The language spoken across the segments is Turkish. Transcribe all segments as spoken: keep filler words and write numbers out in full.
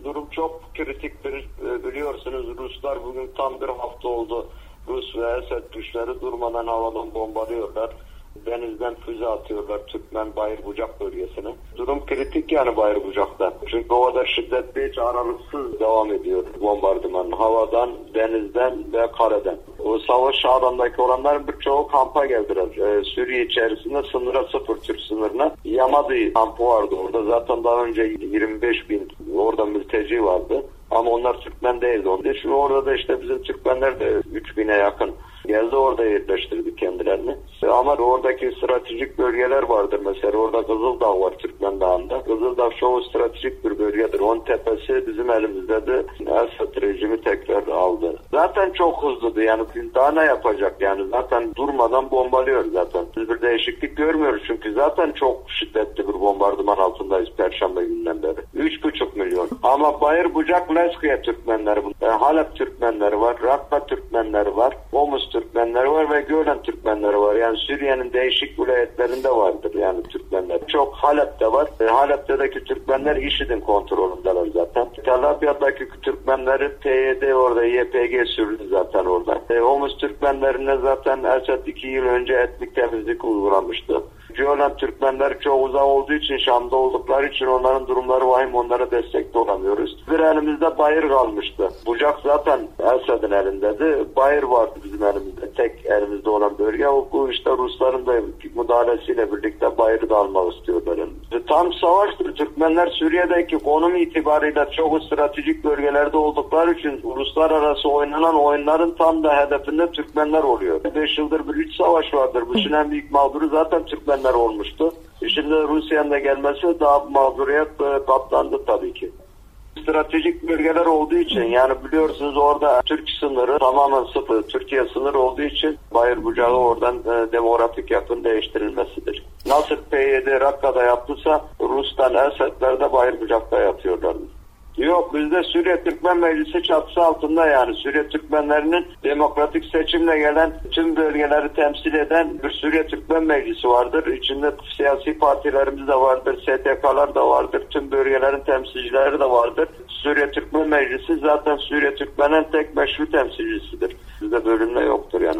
Durum çok kritiktir. Biliyorsunuz Ruslar bugün tam bir hafta oldu. Rus ve Esed güçleri durmadan havadan bombalıyorlar. Denizden füze atıyorlar Türkmen Bayırbucak bölgesine. Durum kritik yani Bayırbucak'ta. Çünkü o kadar şiddetli, hiç aralıksız devam ediyor bombardıman. Havadan, denizden ve kareden. O savaş alanındaki olanların birçoğu kampa geldiler. Ee, Suriye içerisinde sınıra sıfır Türk sınırına Yamadi kampı vardı orada. Zaten daha önce yirmi beş bin orada mülteci vardı. Ama onlar Türkmen değildi. Şimdi orada da işte bizim Türkmenler de üç bine yakın geldi, orada yerleştirdi kendilerini. Ama oradaki stratejik bölgeler vardır. Mesela orada Kızıldağ var Türkmen Dağı'nda. Kızıldağ çoğu stratejik bir bölgedir. Onun tepesi bizim elimizdedir. Esed rejimi tekrar aldı. Zaten çok hızlıdı yani daha ne yapacak yani zaten durmadan bombalıyor zaten. Biz bir değişiklik görmüyoruz çünkü zaten çok şiddetli bir bombardıman altındayız Perşembe günden beri. üç buçuk milyon. Ama Bayırbucak, Lezkıya Türkmenleri, e, Halep Türkmenleri var, Rakka Türkmenleri var, Homs Türkmenleri var ve Gölen Türkmenleri var. Yani Suriye'nin değişik vilayetlerinde vardır yani Türkmenler. Çok Halep'te var. E, Halep'teki Türkmenler IŞİD'in kontrolündeler zaten. Tel Abyad'daki Türkmenleri P Y D orada, Y P G sürüldü zaten orada. E, Homs Türkmenlerine zaten Esed iki yıl önce etnik temizlik uygulamıştı. Gölen Türkmenler çok uzak olduğu için, Şam'da oldukları için onların durumları vahim, onlara destek de olamıyoruz. Bir elimizde Bayır kalmıştı. Bucak zaten Esed'in elindeydi. Bayır vardı bizim elimizde. Tek elimizde olan bölge. O, bu işte Rusların da müdahalesiyle birlikte Bayır'ı da almak istiyorlar. Yani. Tam savaştır. Türkmenler Suriye'deki konum itibariyle çok stratejik bölgelerde oldukları için uluslararası oynanan oyunların tam da hedefinde Türkmenler oluyor. beş yıldır bir iç savaş vardır. Bu işin en büyük mağduru zaten Türkmenler olmuştu. Şimdi Rusya'nın da gelmesi daha mağduriyet katlandı tabii ki. Stratejik bölgeler olduğu için yani biliyorsunuz orada Türk sınırı tamamen sıfır. Türkiye sınırı olduğu için Bayırbucak'ı oradan e, demografik yapının değiştirilmesidir. Nasıl P Y D Rakka'da yaptıysa Rus'tan Esedler de Bayırbucak'ta yapıyorlar. Yok, bizde Suriye Türkmen Meclisi çatısı altında yani Suriye Türkmenlerinin demokratik seçimle gelen tüm bölgeleri temsil eden bir Suriye Türkmen Meclisi vardır. İçinde siyasi partilerimiz de vardır, S T K'lar da vardır, tüm bölgelerin temsilcileri de vardır. Suriye Türkmen Meclisi zaten Suriye Türkmen'in tek meşru temsilcisidir. Bizde bölünme yoktur yani.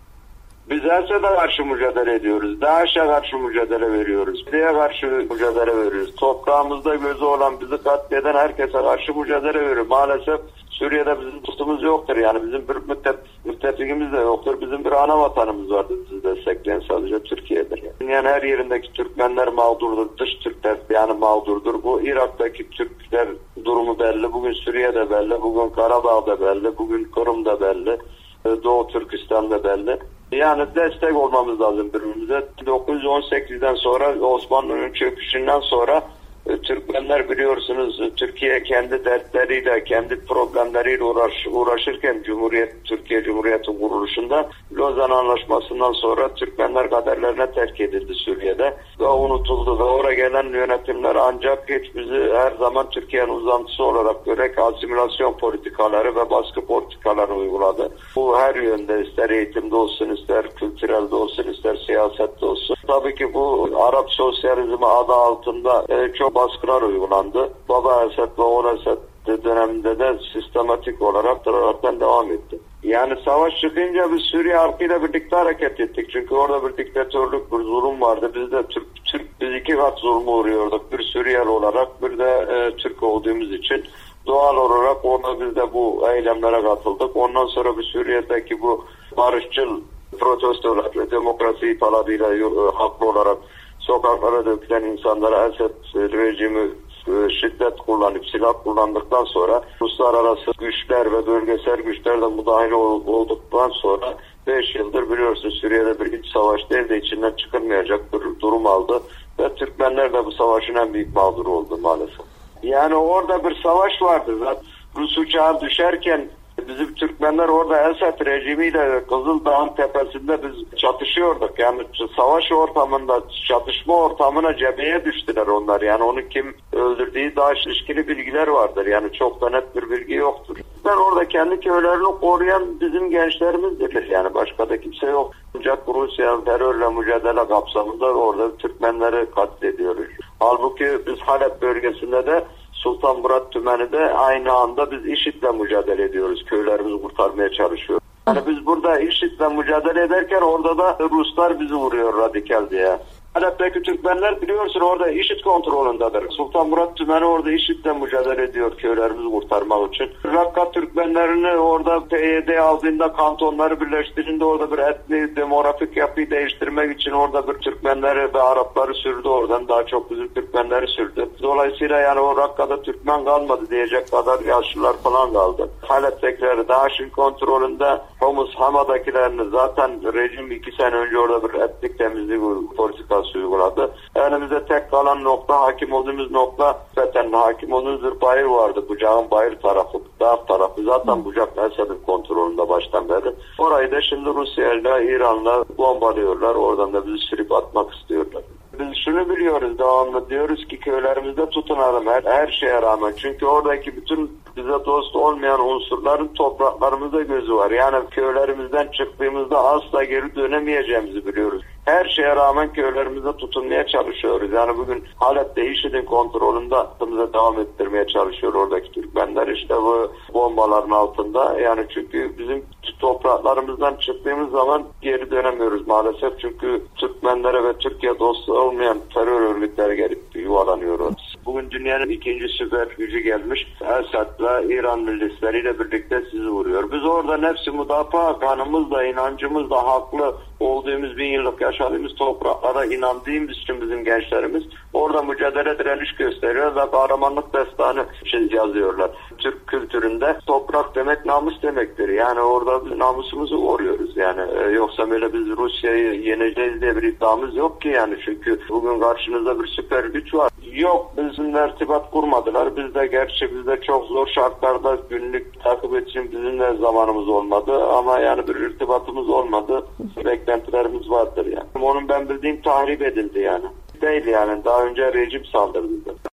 Biz Esed'e karşı mücadele ediyoruz. DAEŞ'e karşı mücadele veriyoruz. Diye karşı mücadele veriyoruz. Toprağımızda gözü olan, bizi katleden herkese karşı mücadele veriyoruz. Maalesef Suriye'de bizim dostumuz yoktur. Yani bizim bir müttef, müttefikimiz de yoktur. Bizim bir ana vatanımız vardır. Bizi destekleyen sadece Türkiye'dir. Yani. Dünyanın her yerindeki Türkmenler mağdurdur. Dış Türkler yani mağdurdur. Bu Irak'taki Türkler durumu belli. Bugün Suriye'de belli. Bugün Karabağ'da belli. Bugün Kırım'da belli. Doğu Türkistan'da belli. Yani destek olmamız lazım birbirimize. bin dokuz yüz on sekizden sonra Osmanlı'nın çöküşünden sonra Türkmenler biliyorsunuz Türkiye kendi dertleriyle, kendi problemleriyle uğraş, uğraşırken Cumhuriyet, Türkiye Cumhuriyeti kuruluşunda Lozan Anlaşması'ndan sonra Türkmenler kaderlerine terk edildi Suriye'de ve unutuldu ve oraya gelen yönetimler ancak hiç bizi her zaman Türkiye'nin uzantısı olarak görerek asimilasyon politikaları ve baskı politikaları uyguladı. Bu her yönde, ister eğitimde olsun, ister kültürelde olsun, ister siyasette olsun. Tabii ki bu Arap sosyalizmi adı altında e, çok baskılar uygulandı. Baba Esed ve oğul Esed döneminde de sistematik olarak terörden devam etti. Yani savaş çıkınca biz Suriye halkıyla birlikte hareket ettik. Çünkü orada bir diktatörlük, bir zulüm vardı. Biz de Türk, Türk biz iki kat zulme uğruyorduk. Bir Suriyeli olarak, bir de e, Türk olduğumuz için. Doğal olarak orada biz de bu eylemlere katıldık. Ondan sonra bir Suriye'deki bu barışçıl protestolar ve demokrasi talabıyla e, haklı olarak sokaklara dökülen insanlara Esed rejimi şiddet kullanıp silah kullandıktan sonra uluslararası güçler ve bölgesel güçler de müdahale olduktan sonra beş yıldır biliyorsunuz Suriye'de bir iç savaş değil de içinden çıkılmayacak bir durum aldı ve Türkmenler de bu savaşın en büyük mağduru oldu maalesef. Yani orada bir savaş vardı. Zaten Rus uçağı düşerken bizim Türkmenler orada Esed rejimiyle Kızıldağ'ın tepesinde biz çatışıyorduk. Yani savaş ortamında, çatışma ortamına cepheye düştüler onlar. Yani onu kim öldürdüğü daha ilişkili bilgiler vardır. Yani çok da net bir bilgi yoktur. Ben orada kendi köylerini koruyan bizim gençlerimizdir. Yani başka da kimse yok. Ancak Rusya terörle mücadele kapsamında orada Türkmenleri katlediyoruz. Halbuki biz Halep bölgesinde de Sultanmurat Tümeni de aynı anda biz IŞİD'le mücadele ediyoruz. Köylerimizi kurtarmaya çalışıyoruz. Yani biz burada IŞİD'le mücadele ederken orada da Ruslar bizi vuruyor radikal diye. Halep'teki Türkmenler biliyorsun orada IŞİD kontrolündedir. Sultanmurat Tümeni orada IŞİD'le mücadele ediyor köylerimizi kurtarmak için. Rakka Türkmenlerini orada P Y D aldığında kantonları birleştirdiğinde orada bir etni demografik yapıyı değiştirmek için orada bir Türkmenleri ve Arapları sürdü oradan. Daha çok bizim Türkmenleri sürdü. Dolayısıyla yani o Rakka'da Türkmen kalmadı diyecek kadar yaşlılar falan kaldı. Halep'tekileri DAEŞ'in kontrolünde Homs Hama'dakilerini zaten rejim iki sene önce orada bir etnik temizlik politikası uyguladı. Elimizde tek kalan nokta, hakim olduğumuz nokta zaten hakim olduğumuz bir bayır vardı. Bucak'ın bayır tarafı, dağ tarafı. Zaten Bucak Esad'ın kontrolünde baştan beri. Orayı da şimdi Rusya ile İran'la bombalıyorlar. Oradan da bizi sürüp atmak istiyorlar. Biz şunu biliyoruz devamlı diyoruz ki köylerimizde tutunalım her, her şeye rağmen. Çünkü oradaki bütün bize dost olmayan unsurların topraklarımızda gözü var. Yani köylerimizden çıktığımızda asla geri dönemeyeceğimizi biliyoruz. Her şeye rağmen köylerimizde tutunmaya çalışıyoruz. Yani bugün Halep'te IŞİD'in kontrolünde hattımıza devam ettirmeye çalışıyor oradaki Türkmenler. İşte bu bombaların altında. Yani çünkü bizim topraklarımızdan çıktığımız zaman geri dönemiyoruz maalesef. Çünkü Türkmenlere ve Türkiye dostu olmayan terör örgütleri gelip yuvalanıyoruz. Bugün dünyanın ikinci süper gücü gelmiş. Esad'la İran milisleriyle birlikte sizi vuruyor. Biz orada nefsi müdafaa kanımızla, inancımızla haklı olduğumuz bin yıllık yaşadığımız topraklara inandığımız için bizim gençlerimiz orada mücadele direniş gösteriyor ve kahramanlık destanı için yazıyorlar. Türk kültüründe toprak demek namus demektir. Yani orada biz namusumuzu koruyoruz. Yani e, yoksa böyle biz Rusya'yı yeneceğiz diye bir iddiamız yok ki yani. Çünkü bugün karşınızda bir süper güç var. Yok, bizimle irtibat kurmadılar. Biz de gerçi bizde çok zor şartlarda günlük takip için bizimle zamanımız olmadı. Ama yani bir irtibatımız olmadı. Beklentilerimiz vardır yani. Onun ben bildiğim tahrip edildi yani. Değil yani. Daha önce rejim saldırdı.